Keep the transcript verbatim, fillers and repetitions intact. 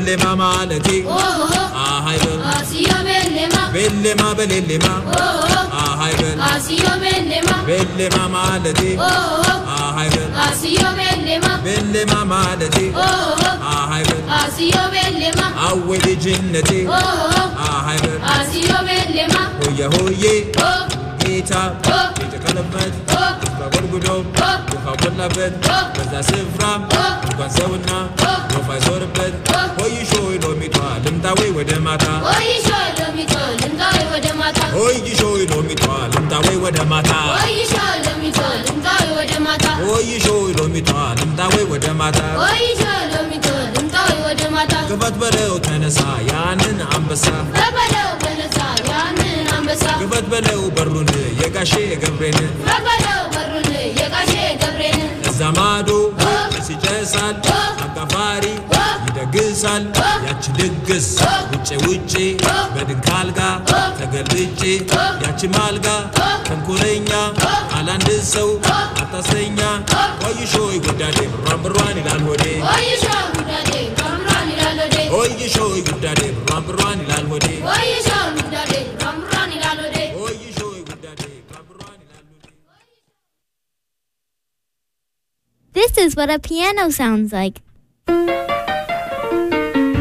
بلما مالتي آه هاي بل آسيو بلما بلما بلما آه هاي بل آسيو بلما بلما مالتي آه هاي بل آسيو بلما بلما مالتي آه هاي بل آسيو بلما أول جنتي آه هاي بل آسيو بلما هويا هويا جيتا جيتا كلمت بقولبدو وخبرنابت بزا سفرام كان سونا وفاي زوربت هوي شوي لو ميتوا لمداوي ودماتا هوي شوي لو ميتوا لمداوي ودماتا هوي شوي لو ميتوا لمداوي ودماتا هوي شوي لو ميتوا لمداوي ودماتا هوي شوي لو ميتوا لمداوي ودماتا هوي شوي لو ميتوا لمداوي ودماتا كفت بلو تنسا يانن أمبسا ربلو تنسا يانن أمبسا كفت بلو برون يقاشي قبرين ربلو برون يقاشي قبرين الزمادو ሲጨሳል አጋፋሪ ይደግሳል ያቺ ድግስ ውጪ ውጪ በድንካልጋ ተገልጬ ያቺ ማልጋ ተንኮለኛ አላንድ ሰው አታሰኛ ወይሾይ ጉዳዴ ብራብሯን ይላል ሆዴ ወይሾይ ጉዳዴ ብራብሯን ይላል ሆዴ ወይሾይ ጉዳዴ ብራብሯን ይላል ሆዴ ወይሾይ ጉዳዴ ብራብሯን ይላል ሆዴ ወይሾይ ጉዳዴ ብራብሯን ይላል ሆዴ This is what a piano sounds like.